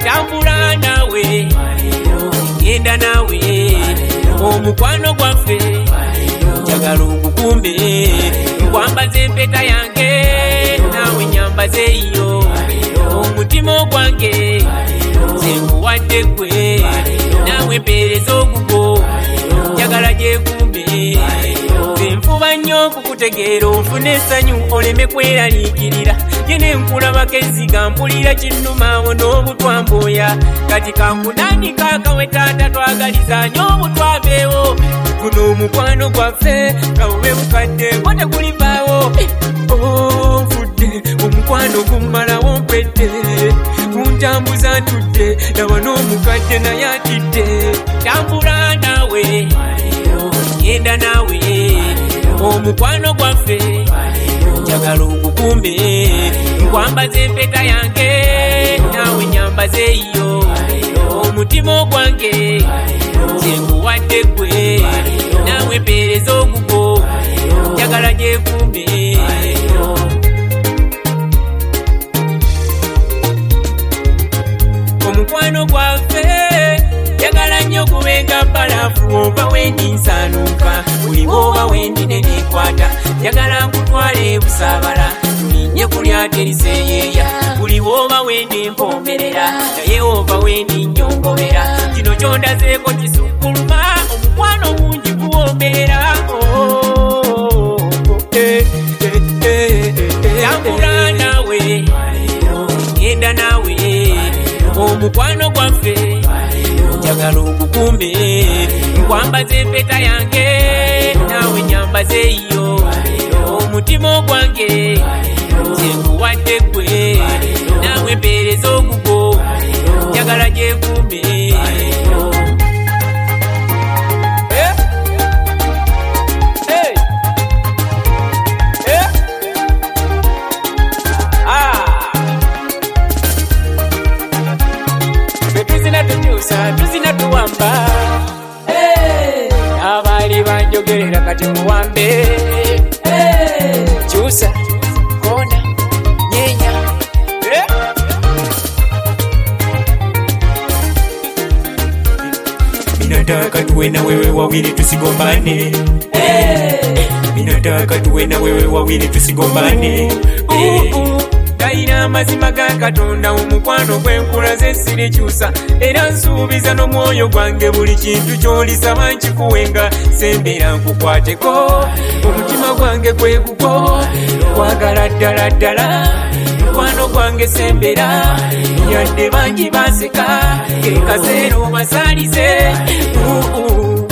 tambula nawe genda nawe omukwano gwaffe njagala okukumbe nkwambaze empeta yange nawe nyambaze iyo omutima gwange nzenkuwadde gwe nawe mpeereza ogugo njagala gyekumbe nfuba nnyo okukutegeera onfune essanyu oleme kweraliikirira yene nkulabako enziga mpulira kinnumaawo n'obutwambuya kati kankunandika akawe taata twagaliza nnyo obutwabeewo guno omukwano gwaffe kawube bukadde ko tegulivaawo nfudde omukwano gummalawo mpedde kuntambuza ntudde laba n'omukadde naye atidde tambula nawe genda nawe omukwano gwaffe njagala okukumbe nkwambaze empeta yange nawe nyambaze iyo omutima gwange nzenkuwadde gwe nawe mpeereza ogugo njagala gyekumbe omukwano gwaffe njagala nnyo kubenga balafu oba wendi nsaanuuka buli bwoba wendi ne neekwata njagala nkutwale busaabala tulinye kulyato eriseeyeeya buli bwoba wendi mpomberera naye oba wendi nnyongobera kino kyondazeeko kisukkuluma omukwano mungi guwombeera tambula nawe genda nawe omukwano gwaffe njagala okukumbe nkwambaze empeta yange nawe nyambaze iyo omutima gwange nzenkuwadde gwe nawe mpeereza ogugo njagala gyekumbe tuzina tuwamba abaali banjogerera kati muwambe kyusa kona nyenya minataka tuwe na wewe wawili tusigombane minataka tuwe na wewe wawili tusigombane Kaina mazima ga Katonda omukwano gwenkulaze sirikyusa era nsuubiza n'omwoyo gwange buli kintu ky'olisaba nkikuwenga sembera nkukwateko omutima gwange gwekugo kwagala ddala ddala mukwano gwange sembera yadde bangi baseka kekazeero basalize